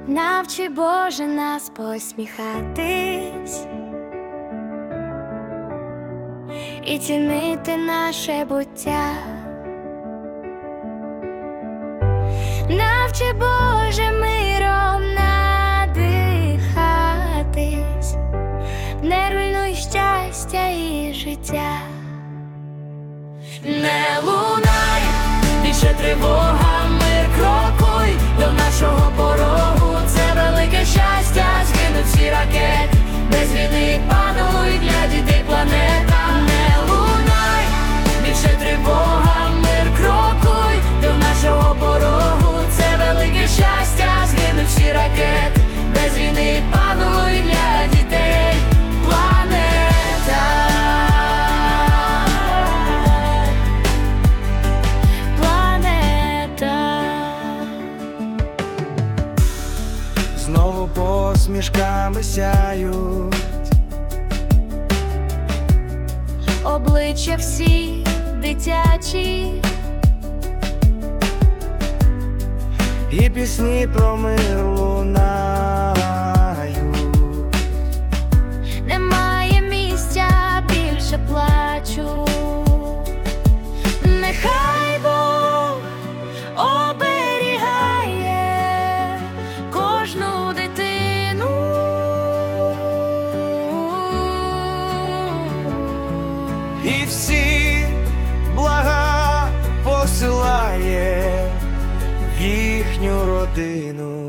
Навчи, Боже, нас посміхатись і цінити наше буття. Навчи, Боже, миром надихатись, не руйнуй щастя і життя. Не лунай, більше тривога, мир крокуй до нашого порогу. Це велике щастя, згинуть всі ракети, без війни пануй для дітей планета. Не лунай, більше тривога, мир крокуй до нашого порогу. Це велике щастя, згинуть всі ракети, без війни пануй для дітей планета. Знову посмішками сяють Обличчя всі дитячі, і пісні про мир лунають. немає місця більше плачу. Нехай Бог оберігає кожну дитину. І всі блага посилає в їхню родину.